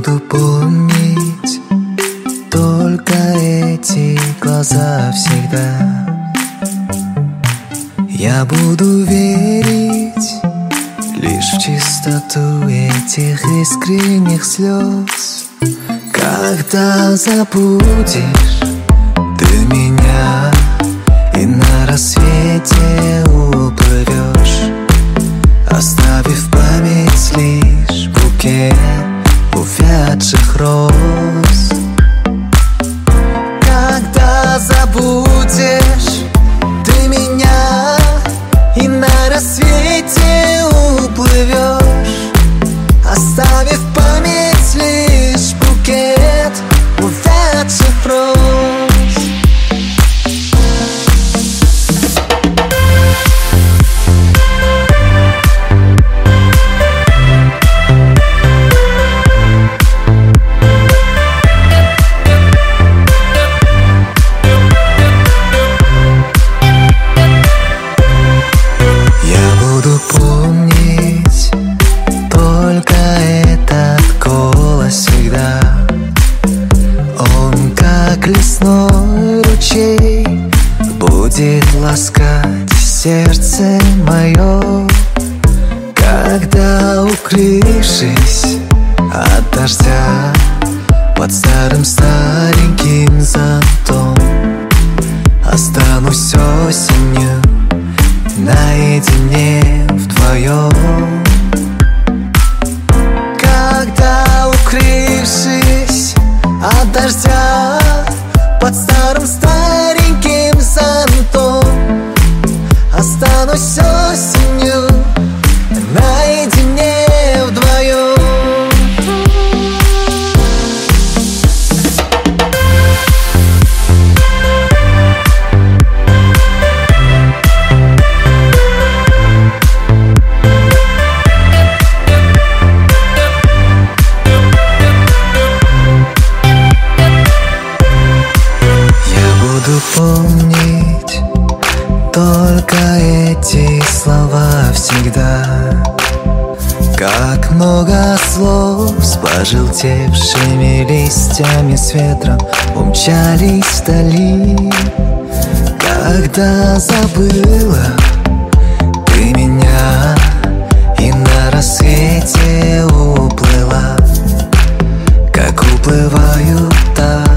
буду помнить только эти глаза всегда. Я буду верить лишь в чистоту этих искренних слез. Когда забудешь ты меня и на рассвете уплывешь, оставив в память лишь букет увядших роз. Когда забудешь ты меня и на рассвете уплывешь, оставив в память лишь букет увядших роз. Помнить только этот голос всегда. Он, как лесной ручей, будет ласкать сердце мое. Когда, укрывшись от дождя под стареньким зонтом, останусь осенью наедине вдвоем. Когда, укрывшись от дождя под стареньким зонтом, останусь осенью наедине вдвоем. Буду помнить только эти слова всегда. Как много слов с пожелтевшими листьями с ветром умчались вдали. Когда забыла ты меня и на рассвете уплыла, как уплывают так